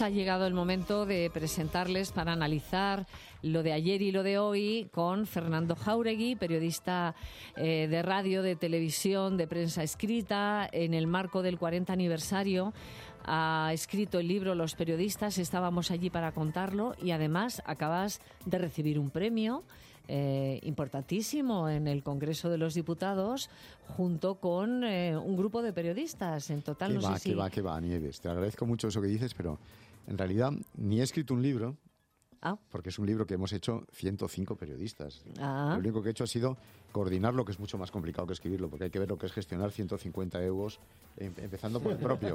Ha llegado el momento de presentarles para analizar lo de ayer y lo de hoy con Fernando Jáuregui, periodista de radio, de televisión, de prensa escrita. En el marco del 40 aniversario ha escrito el libro Los periodistas. Estábamos allí para contarlo y además acabas de recibir un premio importantísimo en el Congreso de los Diputados junto con un grupo de periodistas. En total, ¿Qué va, Nieves? Te agradezco mucho eso que dices, pero en realidad ni he escrito un libro, porque es un libro que hemos hecho 105 periodistas. Lo único que he hecho ha sido coordinar lo que es mucho más complicado que escribirlo, porque hay que ver lo que es gestionar 150 euros, empezando por el propio.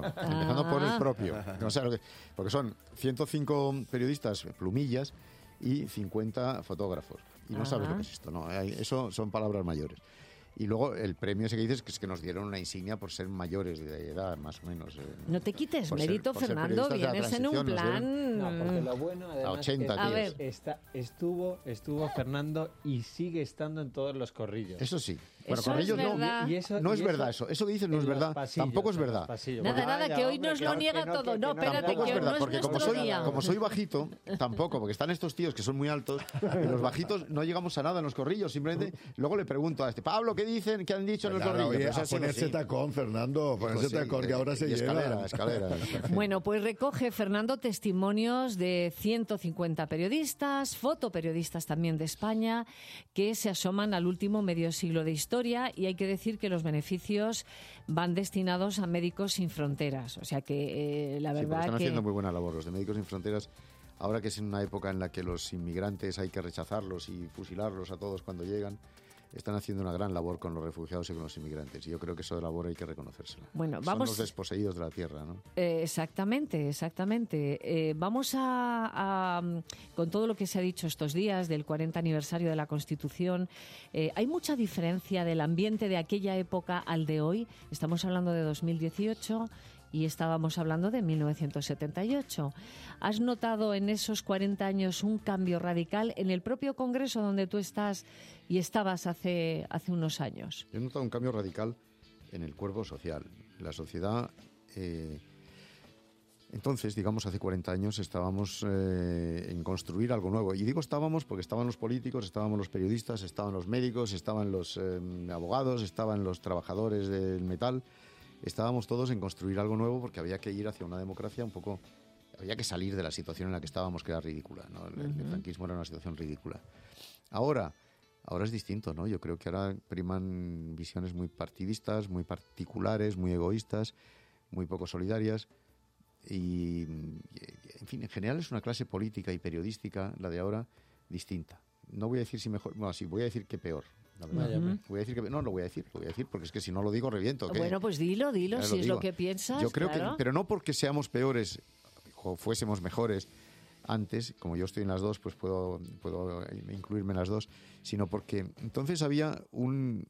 O sea, porque son 105 periodistas plumillas y 50 fotógrafos. Y no sabes lo que es esto, ¿no? Eso son palabras mayores. Y luego el premio ese que dices, que es que nos dieron una insignia por ser mayores de edad, más o menos. No te quites mérito, Fernando, vienes en un plan... No, porque lo bueno, además, a 80 es estuvo Fernando y sigue estando en todos los corrillos. Eso sí. Bueno, corrillos no. No es verdad eso. Eso que dices no es verdad. Tampoco es verdad. Nada, que hoy nos lo niega todo. No, espérate, que hoy no es porque como soy bajito, tampoco, porque están estos tíos que son muy altos, y los bajitos no llegamos a nada en los corrillos. Simplemente luego le pregunto a Pablo, ¿qué dicen? ¿Qué han dicho en los corrillos? Oye, a ponerse tacón, Fernando, tacón, que ahora se lleva. Escalera. Bueno, pues recoge Fernando testimonios de 150 periodistas, fotoperiodistas también de España, que se asoman al último medio siglo de historia, y hay que decir que los beneficios van destinados a Médicos Sin Fronteras. O sea que la verdad están haciendo muy buena labor los de Médicos Sin Fronteras. Ahora que es en una época en la que los inmigrantes hay que rechazarlos y fusilarlos a todos cuando llegan, están haciendo una gran labor con los refugiados y con los inmigrantes. Y yo creo que eso de labor hay que reconocérsela. Bueno, son los desposeídos de la tierra, ¿no? Exactamente. Vamos a con todo lo que se ha dicho estos días del 40 aniversario de la Constitución, ¿hay mucha diferencia del ambiente de aquella época al de hoy? Estamos hablando de 2018 y estábamos hablando de 1978. ¿Has notado en esos 40 años un cambio radical en el propio Congreso donde tú estás y estabas hace unos años? Yo he notado un cambio radical en el cuerpo social. La sociedad... Entonces, digamos, hace 40 años estábamos en construir algo nuevo. Y digo estábamos porque estaban los políticos, estábamos los periodistas, estaban los médicos, estaban los abogados, estaban los trabajadores del metal. Estábamos todos en construir algo nuevo porque había que ir hacia una democracia un poco... Había que salir de la situación en la que estábamos, que era ridícula, ¿no? El franquismo era una situación ridícula. Ahora es distinto, ¿no? Yo creo que ahora priman visiones muy partidistas, muy particulares, muy egoístas, muy poco solidarias. Y, en fin, en general es una clase política y periodística, la de ahora, distinta. No voy a decir si mejor... Bueno, sí, voy a decir que peor. Voy a decir que no lo voy a decir porque es que si no lo digo reviento. ¿Qué? Bueno, pues dilo si es lo que piensas. Yo creo que, pero no porque seamos peores o fuésemos mejores antes, como yo estoy en las dos, pues puedo incluirme en las dos, sino porque entonces había una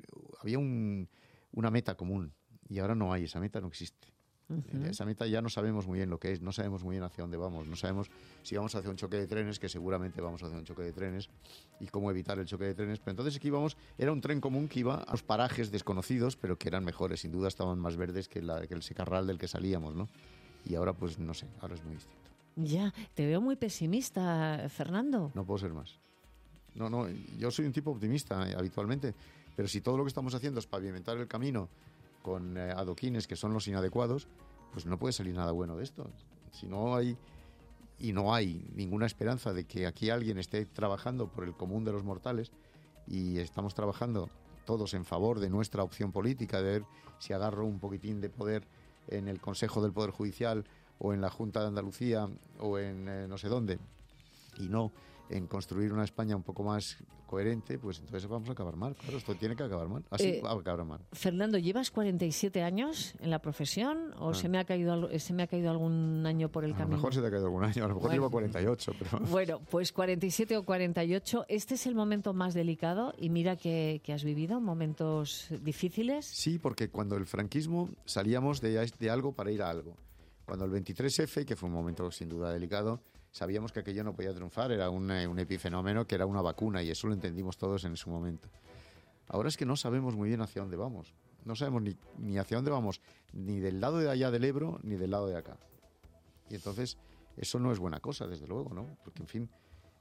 meta común y ahora no hay, esa meta no existe. Esa meta ya no sabemos muy bien lo que es, no sabemos muy bien hacia dónde vamos, no sabemos si vamos hacia un choque de trenes, que seguramente vamos hacia un choque de trenes, y cómo evitar el choque de trenes. Pero entonces aquí íbamos, era un tren común que iba a los parajes desconocidos, pero que eran mejores, sin duda estaban más verdes que el secarral del que salíamos, ¿no? Y ahora pues no sé, ahora es muy distinto. Ya, te veo muy pesimista, Fernando. No puedo ser más. No, yo soy un tipo optimista habitualmente, pero si todo lo que estamos haciendo es pavimentar el camino con adoquines que son los inadecuados, pues no puede salir nada bueno de esto. Si no hay ninguna esperanza de que aquí alguien esté trabajando por el común de los mortales, y estamos trabajando todos en favor de nuestra opción política, de ver si agarro un poquitín de poder en el Consejo del Poder Judicial o en la Junta de Andalucía o en no sé dónde, y no en construir una España un poco más coherente, pues entonces vamos a acabar mal. Claro, esto tiene que acabar mal. Así va a acabar mal. Fernando, ¿llevas 47 años en la profesión o se me ha caído algún año por el camino? A lo mejor se te ha caído algún año, a lo mejor llevo 48, pero... Bueno, pues 47 o 48, este es el momento más delicado, y mira que has vivido momentos difíciles. Sí, porque cuando el franquismo salíamos de algo para ir a algo. Cuando el 23F, que fue un momento sin duda delicado, sabíamos que aquello no podía triunfar, era un epifenómeno que era una vacuna, y eso lo entendimos todos en su momento. Ahora es que no sabemos muy bien hacia dónde vamos. No sabemos ni hacia dónde vamos, ni del lado de allá del Ebro, ni del lado de acá. Y entonces Eso no es buena cosa, desde luego, ¿no? Porque, en fin,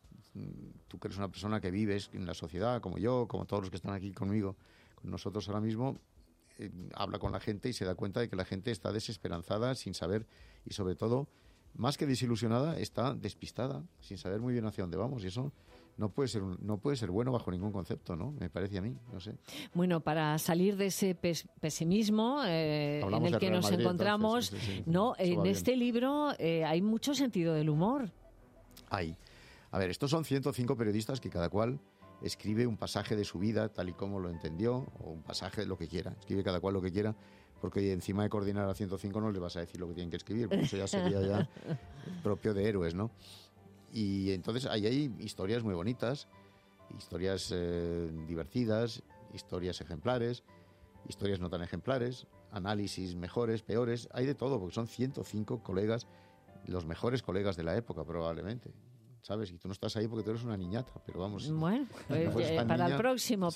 tú que eres una persona que vives en la sociedad, como yo, como todos los que están aquí conmigo, con nosotros ahora mismo, habla con la gente y se da cuenta de que la gente está desesperanzada, sin saber, y sobre todo, más que desilusionada, está despistada, sin saber muy bien hacia dónde vamos. Y eso no puede ser bueno bajo ningún concepto, ¿no? Me parece a mí, no sé. Bueno, para salir de ese pesimismo en el que nos encontramos, entonces, sí, ¿no? En este bien. libro hay mucho sentido del humor. Hay. A ver, estos son 105 periodistas que cada cual escribe un pasaje de su vida tal y como lo entendió, o un pasaje de lo que quiera. Escribe cada cual lo que quiera, porque encima de coordinar a 105 no les vas a decir lo que tienen que escribir, porque eso ya sería ya propio de héroes, ¿no? Y entonces ahí hay historias muy bonitas, historias divertidas, historias ejemplares, historias no tan ejemplares, análisis mejores, peores, hay de todo, porque son 105 colegas, los mejores colegas de la época probablemente. ¿Sabes? Y tú no estás ahí porque tú eres una niñata, pero vamos. Bueno, pues, para el próximo,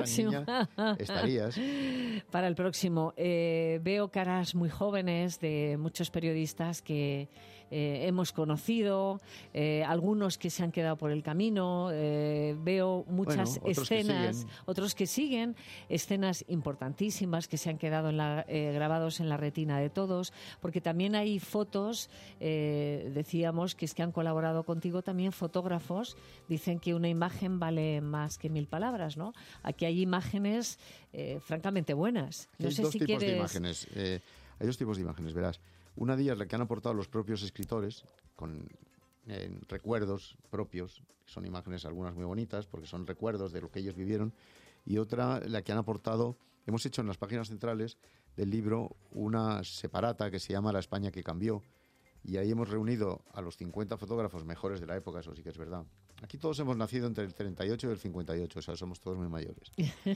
estarías. Para el próximo. Veo caras muy jóvenes de muchos periodistas que hemos conocido, algunos que se han quedado por el camino, veo muchas escenas, otros que siguen, escenas importantísimas que se han quedado grabados en la retina de todos, porque también hay fotos, decíamos que es que han colaborado contigo también fotógrafos, dicen que una imagen vale más que 1000 palabras, ¿no? Aquí hay imágenes francamente buenas. No sé si quieres... Hay dos tipos de imágenes, verás. Una de ellas la que han aportado los propios escritores, con recuerdos propios, que son imágenes algunas muy bonitas, porque son recuerdos de lo que ellos vivieron, y otra la que han aportado, hemos hecho en las páginas centrales del libro una separata que se llama La España que cambió, y ahí hemos reunido a los 50 fotógrafos mejores de la época, eso sí que es verdad. Aquí todos hemos nacido entre el 38 y el 58, o sea, somos todos muy mayores.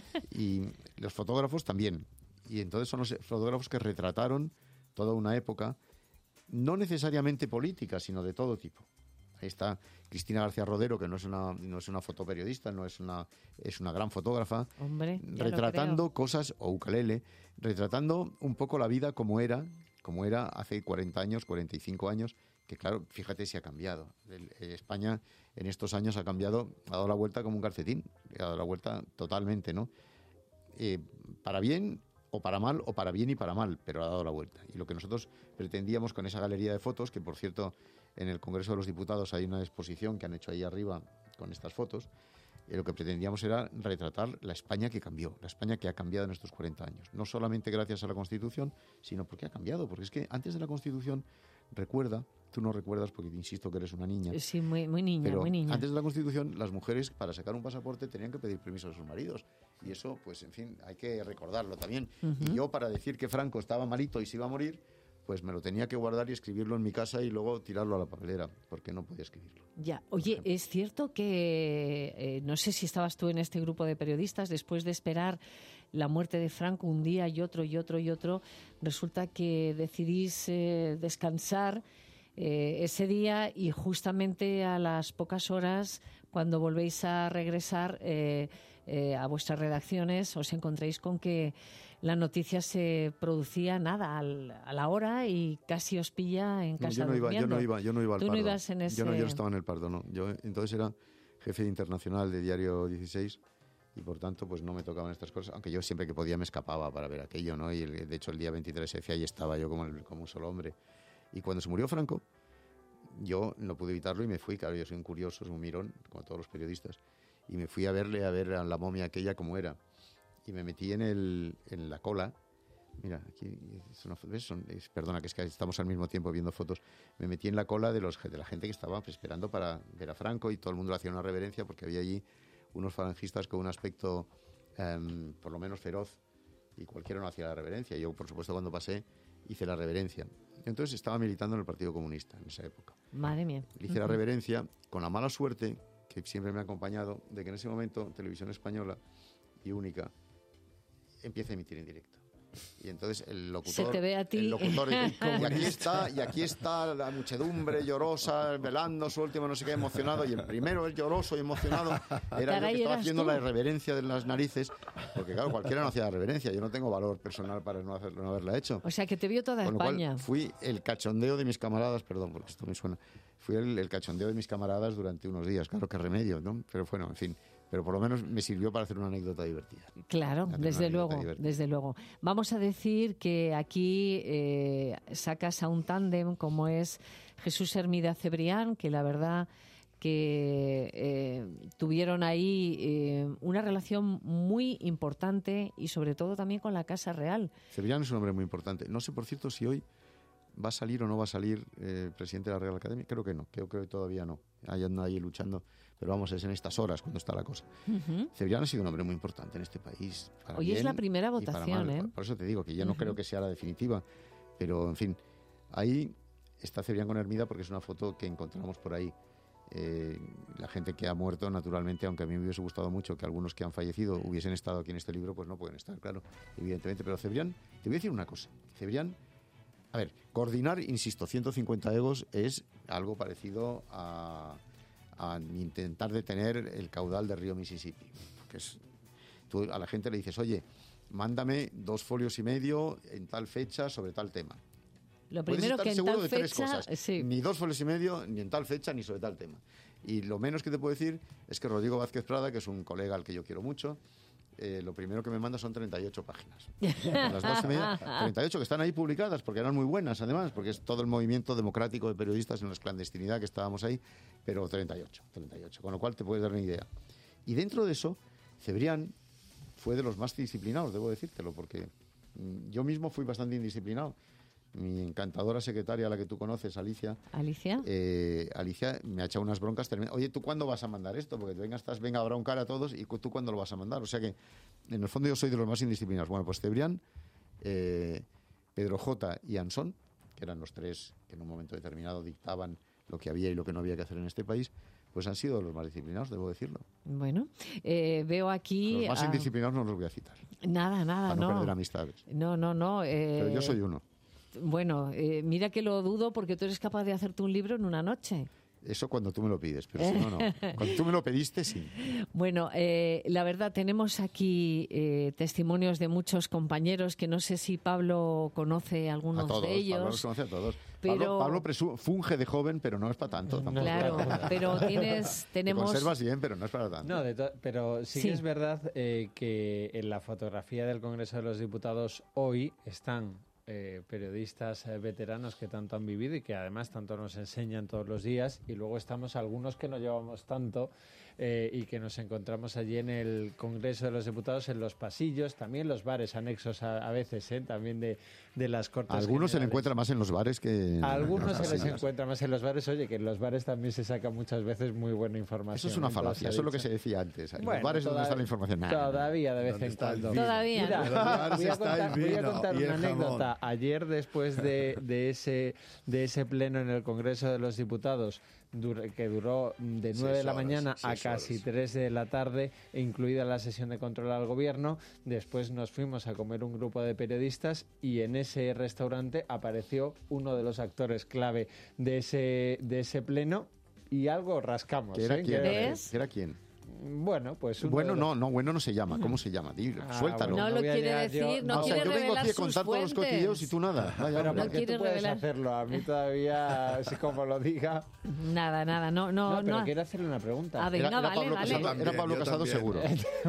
Y los fotógrafos también. Y entonces son los fotógrafos que retrataron toda una época, no necesariamente política, sino de todo tipo. Ahí está Cristina García Rodero, que no es una fotoperiodista, es una gran fotógrafa. Hombre, retratando cosas, o ukelele, retratando un poco la vida como era hace 40 años, 45 años, que claro, fíjate si ha cambiado. España en estos años ha cambiado, ha dado la vuelta como un calcetín, ha dado la vuelta totalmente, ¿no? Para bien o para mal, o para bien y para mal, pero ha dado la vuelta. Y lo que nosotros pretendíamos con esa galería de fotos, que por cierto en el Congreso de los Diputados hay una exposición que han hecho ahí arriba con estas fotos, lo que pretendíamos era retratar la España que cambió, la España que ha cambiado en estos 40 años. No solamente gracias a la Constitución, sino porque ha cambiado. Porque es que antes de la Constitución, recuerda, tú no recuerdas porque te insisto que eres una niña. Sí, muy niña, pero muy niña. Antes de la Constitución, las mujeres para sacar un pasaporte tenían que pedir permiso a sus maridos. Y eso, pues en fin, hay que recordarlo también. Y yo, para decir que Franco estaba malito y se iba a morir, pues me lo tenía que guardar y escribirlo en mi casa y luego tirarlo a la papelera, porque no podía escribirlo. Ya, oye, es cierto que, no sé si estabas tú en este grupo de periodistas, después de esperar la muerte de Franco un día y otro, resulta que decidís descansar ese día y justamente a las pocas horas, cuando volvéis a regresar a vuestras redacciones, os encontréis con que la noticia se producía a la hora y casi os pilla en casa durmiendo. Yo no iba al Tú Pardo. No ibas en ese... Yo no estaba en el Pardo, no. Yo entonces era jefe de internacional de Diario 16 y por tanto pues no me tocaban estas cosas, aunque yo siempre que podía me escapaba para ver aquello, ¿no? Y de hecho el día 23 F ahí estaba yo como un solo hombre. Y cuando se murió Franco, yo no pude evitarlo y me fui, claro, yo soy un curioso, soy un mirón, como todos los periodistas, y me fui a ver a la momia aquella como era. Y me metí en la cola. Mira, aquí perdona, que es que estamos al mismo tiempo viendo fotos. Me metí en la cola de la gente que estaba esperando para ver a Franco y todo el mundo le hacía una reverencia porque había allí unos falangistas con un aspecto por lo menos feroz y cualquiera no hacía la reverencia. Yo, por supuesto, cuando pasé hice la reverencia. Entonces estaba militando en el Partido Comunista en esa época. Madre mía. Le hice la reverencia con la mala suerte que siempre me ha acompañado de que en ese momento Televisión Española y Única empieza a emitir en directo. Y entonces el locutor... Se te ve a ti. El locutor dice, y aquí está la muchedumbre llorosa, velando su último no sé qué, emocionado. Y el primero, el lloroso y emocionado, era yo que estaba haciendo la reverencia de las narices. Porque claro, cualquiera no hacía la reverencia. Yo no tengo valor personal para no haberla hecho. O sea, que te vio toda Con lo España. cual, fui el cachondeo de mis camaradas, perdón, porque esto me suena. Fui el cachondeo de mis camaradas durante unos días. Claro, qué remedio, ¿no? Pero bueno, en fin. Pero por lo menos me sirvió para hacer una anécdota divertida. Claro, desde luego. Vamos a decir que aquí sacas a un tándem como es Jesús Hermida Cebrián, que la verdad que tuvieron ahí una relación muy importante y sobre todo también con la Casa Real. Cebrián es un hombre muy importante. No sé, por cierto, si hoy va a salir o no va a salir presidente de la Real Academia. Creo que no, creo que todavía no. Anda ahí luchando. Pero vamos, es en estas horas cuando está la cosa. Cebrián ha sido un hombre muy importante en este país. Hoy es la primera votación, ¿eh? Por eso te digo que ya no creo que sea la definitiva. Pero, en fin, ahí está Cebrián con Hermida porque es una foto que encontramos por ahí. La gente que ha muerto, naturalmente, aunque a mí me hubiese gustado mucho que algunos que han fallecido hubiesen estado aquí en este libro, pues no pueden estar, claro, evidentemente. Pero Cebrián, te voy a decir una cosa. Cebrián, a ver, coordinar, insisto, 150 egos es algo parecido a intentar detener el caudal del río Mississippi. Que tú a la gente le dices, oye, mándame 2,5 folios en tal fecha sobre tal tema. Lo primero que en tal fecha... Sí. Ni 2,5 folios, ni en tal fecha, ni sobre tal tema. Y lo menos que te puedo decir es que Rodrigo Vázquez Prada, que es un colega al que yo quiero mucho, lo primero que me manda son 38 páginas. Las 2,5, 38 que están ahí publicadas, porque eran muy buenas, además, porque es todo el movimiento democrático de periodistas en la clandestinidad que estábamos ahí, pero 38, con lo cual te puedes dar una idea. Y dentro de eso, Cebrián fue de los más disciplinados, debo decírtelo, porque yo mismo fui bastante indisciplinado. Mi encantadora secretaria, la que tú conoces, Alicia. ¿Alicia? Alicia me ha echado unas broncas tremendas. Oye, ¿tú cuándo vas a mandar esto? Porque venga a broncar a todos y tú cuándo lo vas a mandar. O sea que, en el fondo, yo soy de los más indisciplinados. Bueno, pues Cebrián, Pedro J. y Ansón, que eran los tres que en un momento determinado dictaban lo que había y lo que no había que hacer en este país, pues han sido los más disciplinados, debo decirlo. Bueno, veo aquí... Los más indisciplinados no los voy a citar. Nada, para no perder amistades. No. Pero yo soy uno. Bueno, mira que lo dudo porque tú eres capaz de hacerte un libro en una noche. Eso cuando tú me lo pides, pero si no, no. Cuando tú me lo pediste, sí. Bueno, la verdad, tenemos aquí testimonios de muchos compañeros que no sé si Pablo conoce algunos de ellos. Pablo los conoce a todos. Pero... Pablo funge de joven, pero no es para tanto. Tampoco. Claro, pero tenemos... Te conservas bien, pero no es para tanto. No, pero sí que es verdad que en la fotografía del Congreso de los Diputados hoy están... periodistas veteranos que tanto han vivido y que además tanto nos enseñan todos los días, y luego estamos algunos que no llevamos tanto y que nos encontramos allí en el Congreso de los Diputados, en los pasillos, también los bares anexos a veces, también de las Cortes Algunos se le encuentra más en los bares que... Algunos se les encuentra más en los bares. Oye, que en los bares también se saca muchas veces muy buena información. Eso es una falacia, eso es lo que se decía antes. En los bares donde está la información. Todavía de vez en cuando. Todavía. Mira, voy a contar una anécdota. Ayer, después de ese pleno en el Congreso de los Diputados, que duró de 9 de la mañana a casi 3 de la tarde, incluida la sesión de control al gobierno, después nos fuimos a comer un grupo de periodistas y en ese restaurante apareció uno de los actores clave de ese pleno y algo rascamos. ¿Qué era quién? ¿Qué era quién? Bueno, pues... Bueno no se llama. ¿Cómo se llama? Suéltalo. Bueno, no lo quiere decir, no quiere revelar sus fuentes. Yo vengo aquí a contar todos los cotilleos y tú nada. Pero ¿por qué tú puedes hacerlo? A mí todavía, así como lo diga... Nada, no. Pero quiero hacerle una pregunta. Ah, venga, vale. Era Pablo Casado seguro.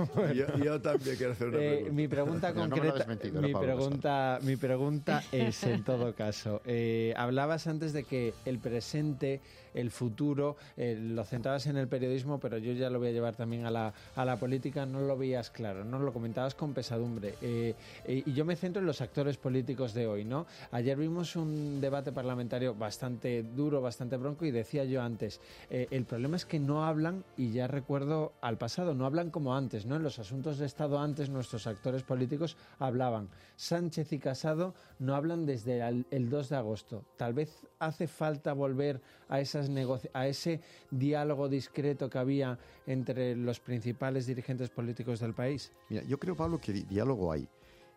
Yo también quiero hacer una pregunta. Mi pregunta concreta... Mi pregunta es, en todo caso, hablabas antes de que el presente, el futuro, lo centrabas en el periodismo, pero yo ya lo voy a llevar también a la política. No lo veías claro, no lo comentabas con pesadumbre, y yo me centro en los actores políticos de hoy, ¿no? Ayer vimos un debate parlamentario bastante duro, bastante bronco, y decía yo antes, el problema es que no hablan, y ya recuerdo al pasado, no hablan como antes, ¿no? En los asuntos de Estado antes nuestros actores políticos hablaban. Sánchez y Casado no hablan desde el 2 de agosto. Tal vez hace falta volver a ese diálogo discreto que había entre los principales dirigentes políticos del país. Mira, yo creo, Pablo, que diálogo hay.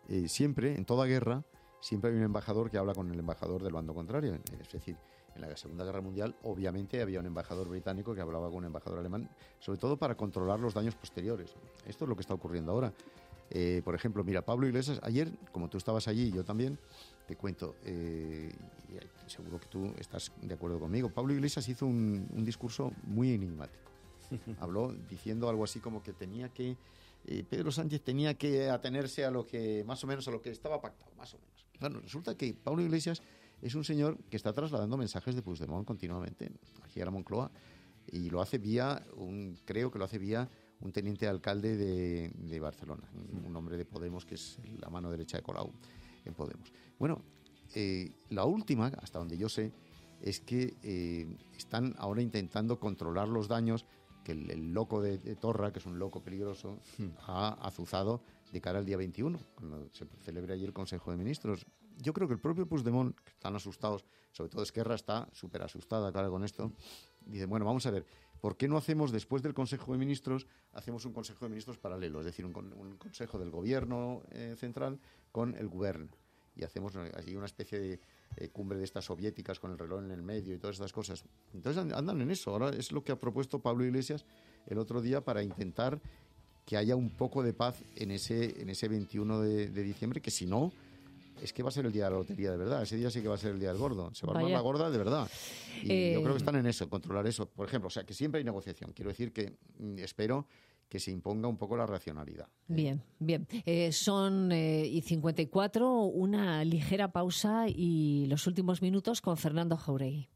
siempre, en toda guerra, siempre hay un embajador que habla con el embajador del bando contrario. Es decir, en la Segunda Guerra Mundial, obviamente, había un embajador británico que hablaba con un embajador alemán, sobre todo para controlar los daños posteriores. Esto es lo que está ocurriendo ahora. Por ejemplo, mira, Pablo Iglesias, ayer, como tú estabas allí y yo también, te cuento, seguro que tú estás de acuerdo conmigo, Pablo Iglesias hizo un discurso muy enigmático. Habló diciendo algo así como que Pedro Sánchez tenía que atenerse a lo que, más o menos, a lo que estaba pactado, más o menos. Bueno, resulta que Pablo Iglesias es un señor que está trasladando mensajes de Puigdemont continuamente aquí a la Moncloa, y lo hace creo que lo hace vía un teniente alcalde de Barcelona, un hombre de Podemos que es la mano derecha de Colau en Podemos. Bueno, la última, hasta donde yo sé, es que están ahora intentando controlar los daños que el loco de Torra, que es un loco peligroso, ha azuzado de cara al día 21, cuando se celebre allí el Consejo de Ministros. Yo creo que el propio Puigdemont, que están asustados, sobre todo Esquerra está súper asustada claro, con esto, dice, bueno, vamos a ver, ¿por qué no hacemos, después del Consejo de Ministros, hacemos un Consejo de Ministros paralelo? Es decir, un Consejo del Gobierno central con el Govern, y hacemos allí una especie de cumbre de estas soviéticas con el reloj en el medio y todas estas cosas. Entonces andan en eso. Ahora es lo que ha propuesto Pablo Iglesias el otro día para intentar que haya un poco de paz en ese 21 de diciembre, que si no, es que va a ser el día de la lotería de verdad. Ese día sí que va a ser el día del gordo. Se va a armar la gorda de verdad. Y yo creo que están en eso, controlar eso. Por ejemplo, o sea, que siempre hay negociación. Quiero decir que espero que se imponga un poco la racionalidad. Bien. Son y 54, una ligera pausa y los últimos minutos con Fernando Jáuregui.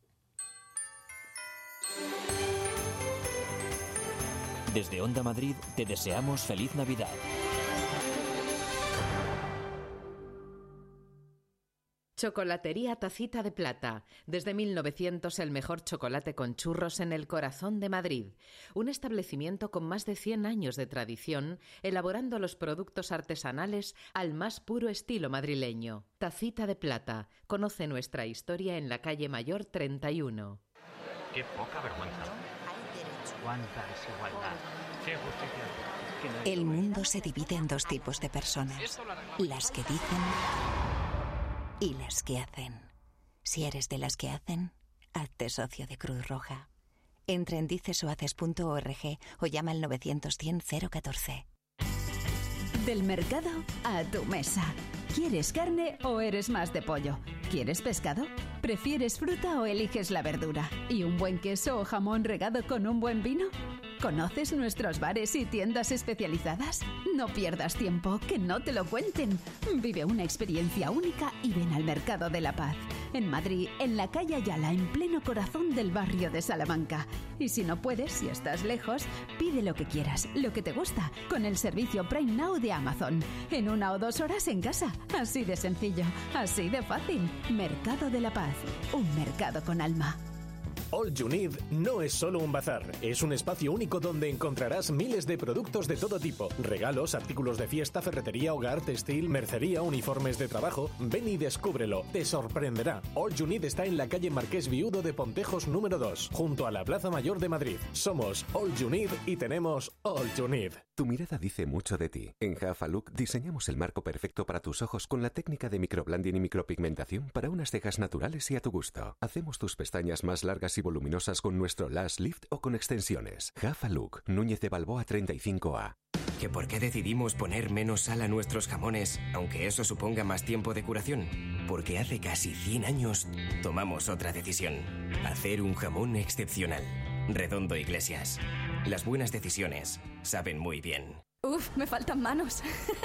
Desde Onda Madrid te deseamos feliz Navidad. Chocolatería Tacita de Plata. Desde 1900 el mejor chocolate con churros en el corazón de Madrid. Un establecimiento con más de 100 años de tradición, elaborando los productos artesanales al más puro estilo madrileño. Tacita de Plata. Conoce nuestra historia en la calle Mayor 31. Qué poca vergüenza. Cuánta desigualdad. Qué justicia. El mundo se divide en dos tipos de personas. Las que dicen y las que hacen. Si eres de las que hacen, hazte socio de Cruz Roja. Entra en dicesohaces.org o llama al 900-100-014. Del mercado a tu mesa. ¿Quieres carne o eres más de pollo? ¿Quieres pescado? ¿Prefieres fruta o eliges la verdura? ¿Y un buen queso o jamón regado con un buen vino? ¿Conoces nuestros bares y tiendas especializadas? No pierdas tiempo, que no te lo cuenten. Vive una experiencia única y ven al Mercado de la Paz. En Madrid, en la calle Ayala, en pleno corazón del barrio de Salamanca. Y si no puedes, si estás lejos, pide lo que quieras, lo que te gusta, con el servicio Prime Now de Amazon. En 1 o 2 horas en casa. Así de sencillo, así de fácil. Mercado de la Paz, un mercado con alma. All You Need no es solo un bazar, es un espacio único donde encontrarás miles de productos de todo tipo. Regalos, artículos de fiesta, ferretería, hogar, textil, mercería, uniformes de trabajo. Ven y descúbrelo, te sorprenderá. All You Need está en la calle Marqués Viudo de Pontejos número 2, junto a la Plaza Mayor de Madrid. Somos All You Need y tenemos All You Need. Tu mirada dice mucho de ti. En Hafa Look diseñamos el marco perfecto para tus ojos con la técnica de microblending y micropigmentación para unas cejas naturales y a tu gusto. Hacemos tus pestañas más largas y voluminosas con nuestro Lash Lift o con extensiones. Hafa Look, Núñez de Balboa 35A. ¿Que por qué decidimos poner menos sal a nuestros jamones, aunque eso suponga más tiempo de curación? Porque hace casi 100 años tomamos otra decisión. Hacer un jamón excepcional. Redondo Iglesias. Las buenas decisiones saben muy bien. Uf, me faltan manos.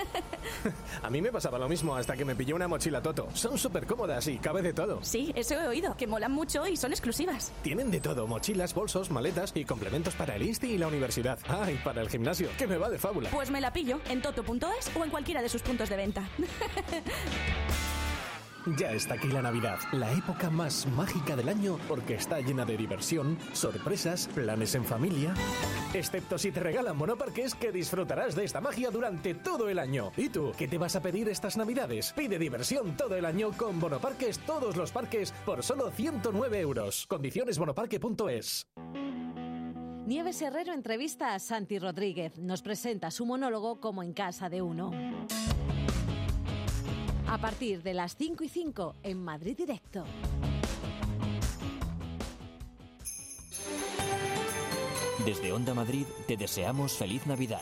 A mí me pasaba lo mismo hasta que me pillé una mochila Toto. Son súper cómodas y cabe de todo. Sí, eso he oído, que molan mucho y son exclusivas. Tienen de todo, mochilas, bolsos, maletas y complementos para el Insti y la universidad. Ah, y para el gimnasio, que me va de fábula. Pues me la pillo en toto.es o en cualquiera de sus puntos de venta. Ya está aquí la Navidad, la época más mágica del año porque está llena de diversión, sorpresas, planes en familia. Excepto si te regalan monoparques, que disfrutarás de esta magia durante todo el año. ¿Y tú, qué te vas a pedir estas Navidades? Pide diversión todo el año con Bonoparques, todos los parques, por solo 109 euros. Condiciones bonoparque.es. Nieves Herrero entrevista a Santi Rodríguez. Nos presenta su monólogo Como en casa de uno. A partir de las 5:05 en Madrid Directo. Desde Onda Madrid te deseamos feliz Navidad.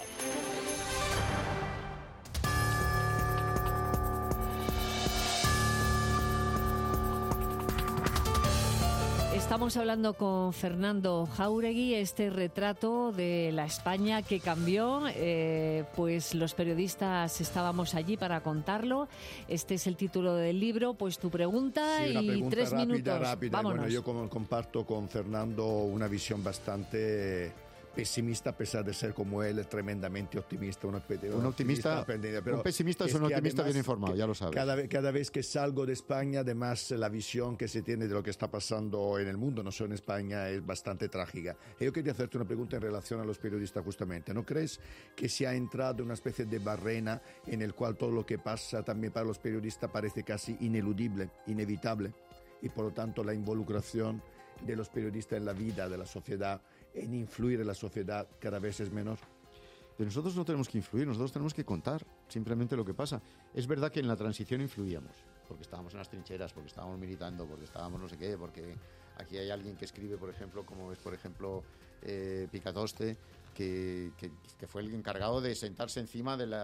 Estamos hablando con Fernando Jáuregui, este retrato de la España que cambió, pues los periodistas estábamos allí para contarlo. Este es el título del libro, pues tu pregunta, sí, y pregunta 3 minutos. Rápida. Vámonos. Bueno, yo comparto con Fernando una visión bastante pesimista, a pesar de ser como él tremendamente optimista. Un optimista, pero un pesimista es un optimista además, bien informado, ya lo sabes. Cada vez que salgo de España, además la visión que se tiene de lo que está pasando en el mundo, no solo en España, es bastante trágica. Y yo quería hacerte una pregunta en relación a los periodistas justamente. ¿No crees que se ha entrado una especie de barrena en el cual todo lo que pasa también para los periodistas parece casi ineludible, inevitable? Y por lo tanto la involucración de los periodistas en la vida de la sociedad, en influir en la sociedad, cada vez es menor. Pero nosotros no tenemos que influir, nosotros tenemos que contar simplemente lo que pasa. Es verdad que en la transición influíamos, porque estábamos en las trincheras, porque estábamos militando, porque estábamos no sé qué, porque aquí hay alguien que escribe, por ejemplo, como es, por ejemplo, Picatoste, que fue el encargado de sentarse encima del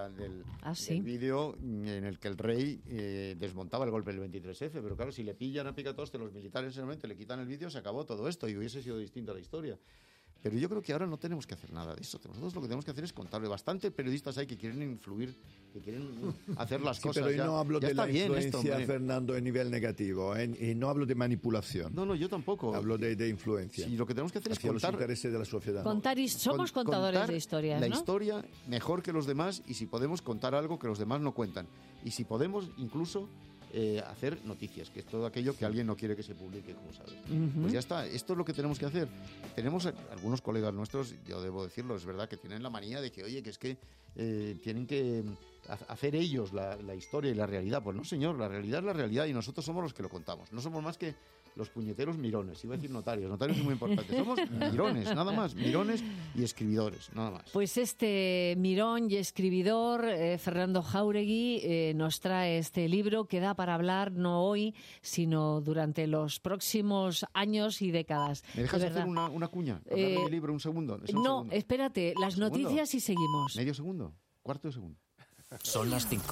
vídeo en el que el rey desmontaba el golpe del 23F. Pero claro, si le pillan a Picatoste los militares, solamente le quitan el vídeo, se acabó todo esto y hubiese sido distinta la historia. Pero yo creo que ahora no tenemos que hacer nada de eso. Nosotros lo que tenemos que hacer es contarle. Bastante periodistas hay que quieren influir, que quieren hacer las cosas. Pero yo no hablo de la influencia, esto, Fernando, en nivel negativo. Y no hablo de manipulación. No, yo tampoco. Hablo de influencia. Sí, lo que tenemos que hacer es contar los intereses de la sociedad. Somos contadores de historias, la ¿no? historia mejor que los demás, y si podemos contar algo que los demás no cuentan. Y si podemos incluso hacer noticias, que es todo aquello que alguien no quiere que se publique, como sabes. Pues ya está, esto es lo que tenemos que hacer. Tenemos algunos colegas nuestros, yo debo decirlo, es verdad que tienen la manía de que, oye, que es que tienen que hacer ellos la historia y la realidad. Pues no, señor, la realidad es la realidad y nosotros somos los que lo contamos. No somos más que los puñeteros mirones, iba a decir notarios es muy importante. Somos mirones, nada más, mirones y escribidores, nada más. Pues este mirón y escribidor, Fernando Jáuregui, nos trae este libro que da para hablar no hoy, sino durante los próximos años y décadas. ¿Me dejas hacer una cuña? Hablar de mi libro un segundo. No, espérate, las noticias y seguimos. ¿Medio segundo? ¿Cuarto de segundo? Son las 5.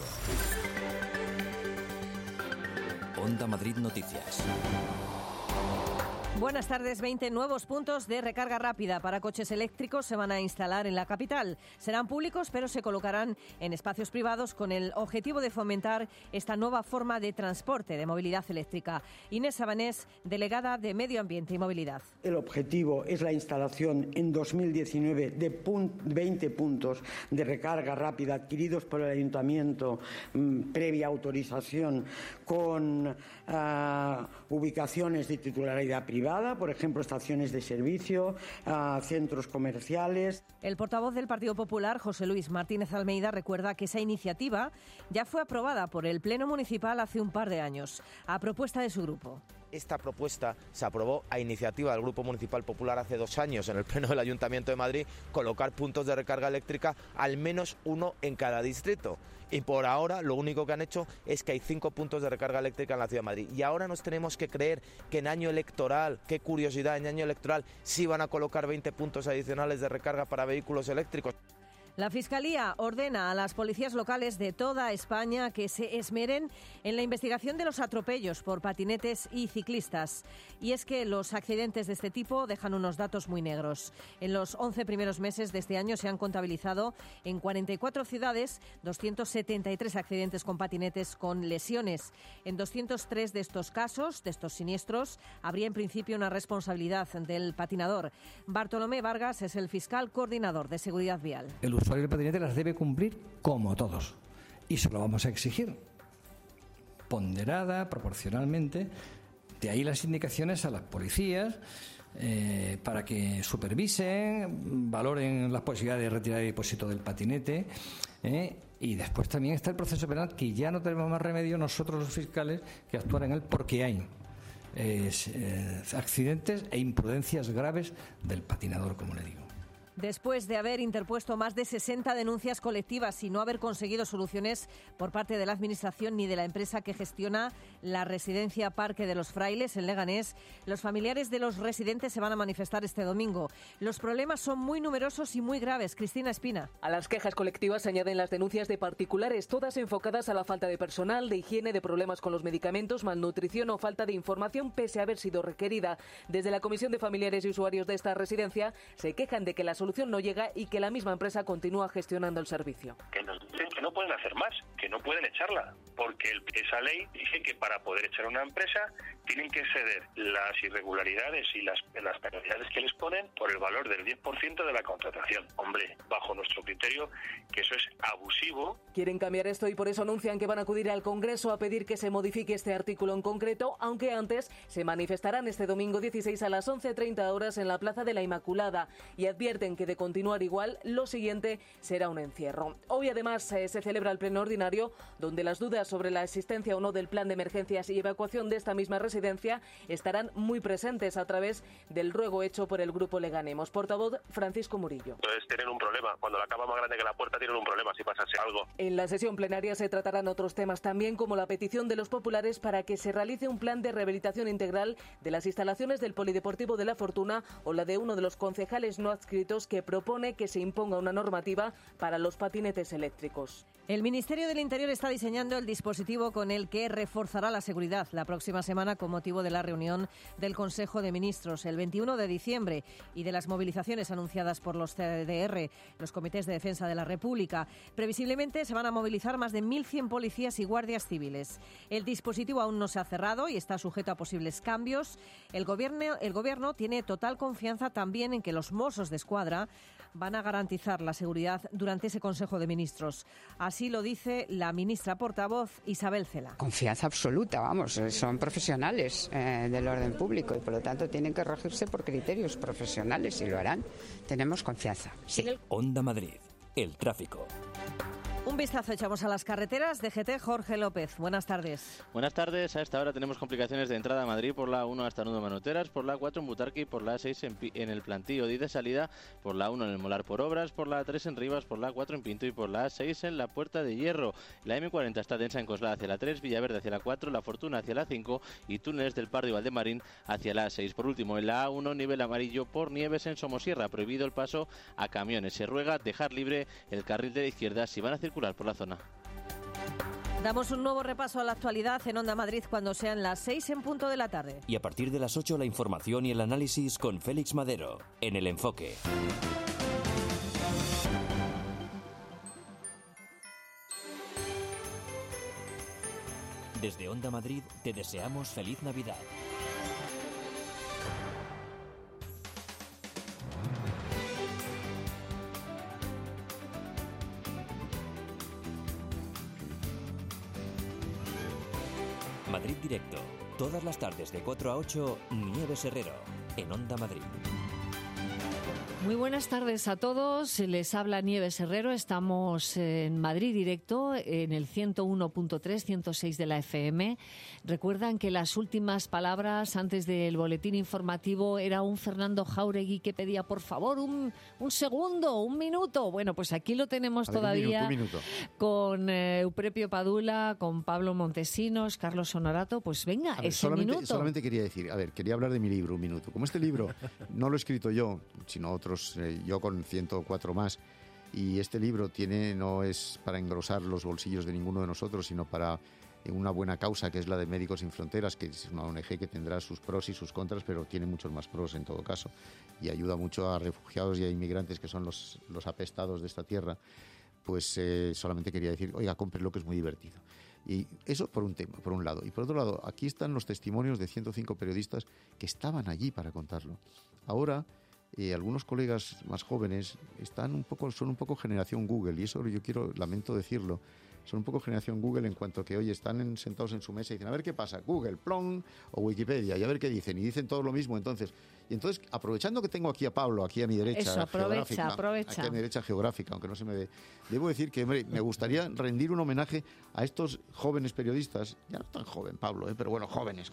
Onda Madrid Noticias. Buenas tardes. 20 nuevos puntos de recarga rápida para coches eléctricos se van a instalar en la capital. Serán públicos, pero se colocarán en espacios privados con el objetivo de fomentar esta nueva forma de transporte de movilidad eléctrica. Inés Sabanés, delegada de Medio Ambiente y Movilidad. El objetivo es la instalación en 2019 de 20 puntos de recarga rápida adquiridos por el Ayuntamiento previa autorización con ubicaciones de titularidad privada, por ejemplo, estaciones de servicio, centros comerciales. El portavoz del Partido Popular, José Luis Martínez Almeida, recuerda que esa iniciativa ya fue aprobada por el Pleno Municipal hace un par de años, a propuesta de su grupo. Esta propuesta se aprobó a iniciativa del Grupo Municipal Popular hace 2 años en el Pleno del Ayuntamiento de Madrid, colocar puntos de recarga eléctrica, al menos uno en cada distrito. Y por ahora lo único que han hecho es que hay 5 puntos de recarga eléctrica en la Ciudad de Madrid. Y ahora nos tenemos que creer que en año electoral, qué curiosidad, en año electoral sí van a colocar 20 puntos adicionales de recarga para vehículos eléctricos. La Fiscalía ordena a las policías locales de toda España que se esmeren en la investigación de los atropellos por patinetes y ciclistas. Y es que los accidentes de este tipo dejan unos datos muy negros. En los 11 primeros meses de este año se han contabilizado en 44 ciudades 273 accidentes con patinetes con lesiones. En 203 de estos casos, de estos siniestros, habría en principio una responsabilidad del patinador. Bartolomé Vargas es el fiscal coordinador de seguridad vial. El usuario del patinete las debe cumplir como todos y se lo vamos a exigir ponderada, proporcionalmente. De ahí las indicaciones a las policías para que supervisen, valoren las posibilidades de retirada de depósito del patinete, y después también está el proceso penal, que ya no tenemos más remedio nosotros los fiscales que actuar en él, porque hay accidentes e imprudencias graves del patinador, como le digo. Después de haber interpuesto más de 60 denuncias colectivas y no haber conseguido soluciones por parte de la Administración ni de la empresa que gestiona la residencia Parque de los Frailes en Leganés, los familiares de los residentes se van a manifestar este domingo. Los problemas son muy numerosos y muy graves. Cristina Espina. A las quejas colectivas se añaden las denuncias de particulares, todas enfocadas a la falta de personal, de higiene, de problemas con los medicamentos, malnutrición o falta de información pese a haber sido requerida. Desde la Comisión de Familiares y Usuarios de esta residencia se quejan de que la solución no llega y que la misma empresa continúa gestionando el servicio. Que nos dicen que no pueden hacer más, que no pueden echarla, porque esa ley dice que para poder echar a una empresa tienen que ceder las irregularidades y las penalidades que les ponen por el valor del 10% de la contratación. Hombre, bajo nuestro criterio, que eso es abusivo. Quieren cambiar esto y por eso anuncian que van a acudir al Congreso a pedir que se modifique este artículo en concreto, aunque antes se manifestarán este domingo 16 a las 11:30 horas en la Plaza de la Inmaculada y advierten que de continuar igual, lo siguiente será un encierro. Hoy además se celebra el pleno ordinario, donde las dudas sobre la existencia o no del plan de emergencias y evacuación de esta misma residencia estarán muy presentes a través del ruego hecho por el Grupo Leganemos. Portavoz Francisco Murillo. Entonces tienen un problema. Cuando la cama más grande que la puerta tienen un problema si pasase algo. En la sesión plenaria se tratarán otros temas también, como la petición de los populares para que se realice un plan de rehabilitación integral de las instalaciones del Polideportivo de La Fortuna o la de uno de los concejales no adscritos que propone que se imponga una normativa para los patinetes eléctricos. El Ministerio del Interior está diseñando el dispositivo con el que reforzará la seguridad la próxima semana con motivo de la reunión del Consejo de Ministros el 21 de diciembre y de las movilizaciones anunciadas por los CDR, los Comités de Defensa de la República. Previsiblemente se van a movilizar más de 1.100 policías y guardias civiles. El dispositivo aún no se ha cerrado y está sujeto a posibles cambios. El Gobierno tiene total confianza también en que los Mossos de Escuadra van a garantizar la seguridad durante ese Consejo de Ministros. Así lo dice la ministra portavoz Isabel Cela. Confianza absoluta, vamos, son profesionales del orden público y por lo tanto tienen que regirse por criterios profesionales y lo harán. Tenemos confianza, sí. Onda Madrid, el tráfico. Un vistazo echamos a las carreteras. DGT, Jorge López. Buenas tardes. Buenas tardes. A esta hora tenemos complicaciones de entrada a Madrid por la 1 hasta Nudo Manoteras, por la 4 en Butarque y por la 6 en el Plantío y de salida por la 1 en el Molar por Obras, por la 3 en Rivas, por la 4 en Pinto y por la 6 en la Puerta de Hierro. La M40 está densa en Coslada hacia la 3, Villaverde hacia la 4, La Fortuna hacia la 5 y túneles del Pardo y Valdemarín hacia la 6. Por último, en la A1, nivel amarillo por nieves en Somosierra. Prohibido el paso a camiones. Se ruega dejar libre el carril de la izquierda si van a circular por la zona. Damos un nuevo repaso a la actualidad en Onda Madrid cuando sean las 6 en punto de la tarde. Y a partir de las 8 la información y el análisis con Félix Madero en El Enfoque. Desde Onda Madrid te deseamos feliz Navidad. Madrid Directo. Todas las tardes de 4 a 8, Nieves Herrero, en Onda Madrid. Muy buenas tardes a todos. Les habla Nieves Herrero. Estamos en Madrid Directo, en el 101.3, 106 de la FM. Recuerdan que las últimas palabras antes del boletín informativo era un Fernando Jáuregui que pedía, por favor, un segundo, un minuto. Bueno, pues aquí lo tenemos todavía un minuto. Con Euprepio Padula, con Pablo Montesinos, Carlos Honorato. Pues venga, ese minuto. Solamente quería decir, quería hablar de mi libro, un minuto. Como este libro no lo he escrito yo, sino otros, yo con 104 más, y este libro no es para engrosar los bolsillos de ninguno de nosotros, sino para una buena causa, que es la de Médicos Sin Fronteras, que es una ONG que tendrá sus pros y sus contras, pero tiene muchos más pros en todo caso, y ayuda mucho a refugiados y a inmigrantes que son los apestados de esta tierra. Pues solamente quería decir, oiga, cómprenlo, que es muy divertido. Y eso por un lado. Y por otro lado, aquí están los testimonios de 105 periodistas que estaban allí para contarlo. Ahora, algunos colegas más jóvenes son un poco generación Google, y eso lamento decirlo, son un poco generación Google en cuanto que hoy están sentados en su mesa y dicen, a ver qué pasa, Google, plong, o Wikipedia, y a ver qué dicen, y dicen todo lo mismo. Entonces, aprovechando que tengo aquí a Pablo, aquí a mi derecha, eso, aprovecha. Aquí a mi derecha geográfica, aunque no se me ve, debo decir que me gustaría rendir un homenaje a estos jóvenes periodistas, ya no tan joven Pablo, pero bueno, jóvenes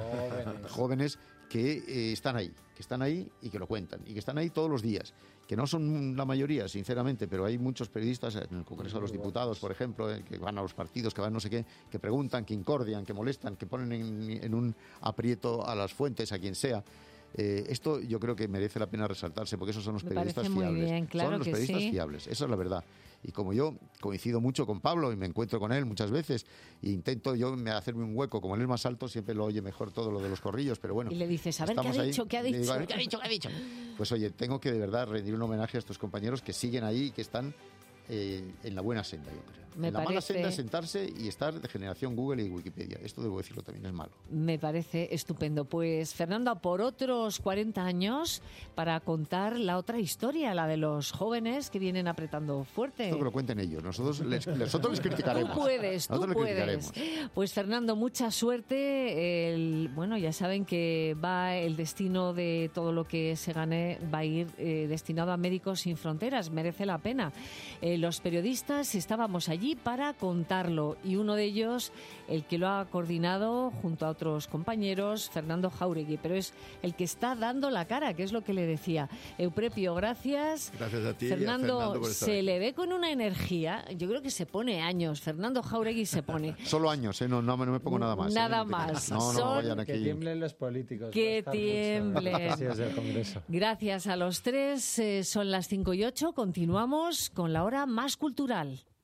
que están ahí y que lo cuentan, y que están ahí todos los días, que no son la mayoría, sinceramente, pero hay muchos periodistas en el Congreso de los Diputados, por ejemplo, que van a los partidos, que van no sé qué, que preguntan, que incordian, que molestan, que ponen en un aprieto a las fuentes, a quien sea. Esto yo creo que merece la pena resaltarse, porque esos son los periodistas fiables. Bien, claro, son los periodistas fiables, esa es la verdad. Y como yo coincido mucho con Pablo y me encuentro con él muchas veces, e intento yo hacerme un hueco, como él es más alto, siempre lo oye mejor todo lo de los corrillos, pero bueno. Y le dices, a ver, ¿qué ha dicho? Pues oye, tengo que de verdad rendir un homenaje a estos compañeros que siguen ahí y que están en la buena senda, yo creo. Mala senda es sentarse y estar de generación Google y Wikipedia. Esto debo decirlo también, es malo. Me parece estupendo. Pues Fernando, por otros 40 años para contar la otra historia, la de los jóvenes que vienen apretando fuerte. Esto que lo cuenten ellos. Nosotros les criticaremos. Tú puedes. Pues Fernando, mucha suerte. Bueno, ya saben que el destino de todo lo que se gane va a ir destinado a Médicos Sin Fronteras. Merece la pena. Los periodistas estábamos allí para contarlo, y uno de ellos, el que lo ha coordinado junto a otros compañeros, Fernando Jáuregui, pero es el que está dando la cara, que es lo que le decía. Euprepio, gracias. Gracias a ti. Fernando, se le ve con una energía, yo creo que se pone años. Fernando Jáuregui se pone. Solo años, no me pongo nada más. Nada más. No, vayan aquí. Que tiemblen los políticos. Que tiemblen. Gracias a los tres. Son las 5:08. Continuamos con la hora más cultural.